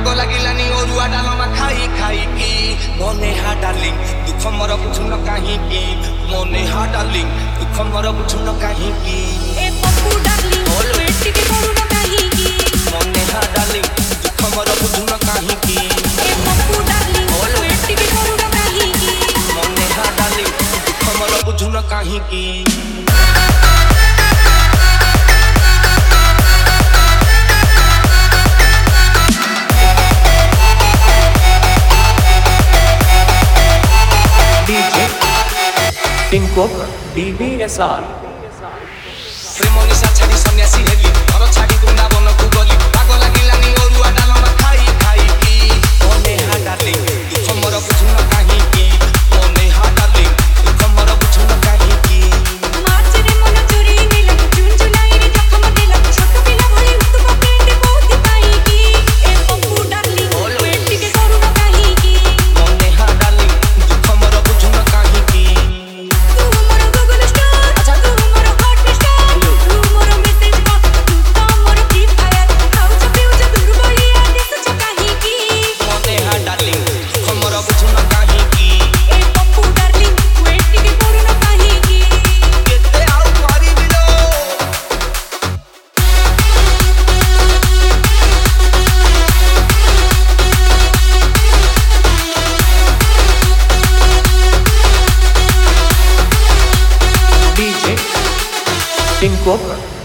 लागिलानी ओरुआ डालमा खाई खाई की मने हा डार्लिंग दुख मोर बुझुन काहे की मने हा डार्लिंग दुख मोर बुझुन काहे की ए पप्पू डार्लिंग वेट के करू न काहे की मने हा डार्लिंग दुख मोर बुझुन काहे की ए पप्पू डार्लिंग वेट के करू न काहे की मने हा डार्लिंग दुख मोर बुझुन काहे की Pinkop DBSR प्रेमनिसा छाडी सन्यासी हेली घर छाडी वृन्दावन को गली पागल लागिलानी ओरुआ डालमा खाई खाई की मने हा डार्लिंग दुख मोर बुझुन काहे की मने हा डार्लिंग दुख मोर बुझुन काहे की मार्च रे मन चोरी नेला जून जुलाई रे जखम देला छोट पिला भली तू पकेट बहुत पाई की ए पप्पू डार्लिंग वेट के करू न काहे की मने हा डार्लिंग दुख मोर बुझुन काहे की तू मोर गूगल स्टार तू मोर हॉट स्टार तू मोर मैसेज बॉक्स तू तो मोर फ्री फायर हाउस फ्यूज दूर बलिया दिस छ काहे की मने हा डार्लिंग दुख मोर बुझुन काहे की ए पप्पू डार्लिंग वेट के करू न काहे की केते आउ करी बिलो DJ Pinkop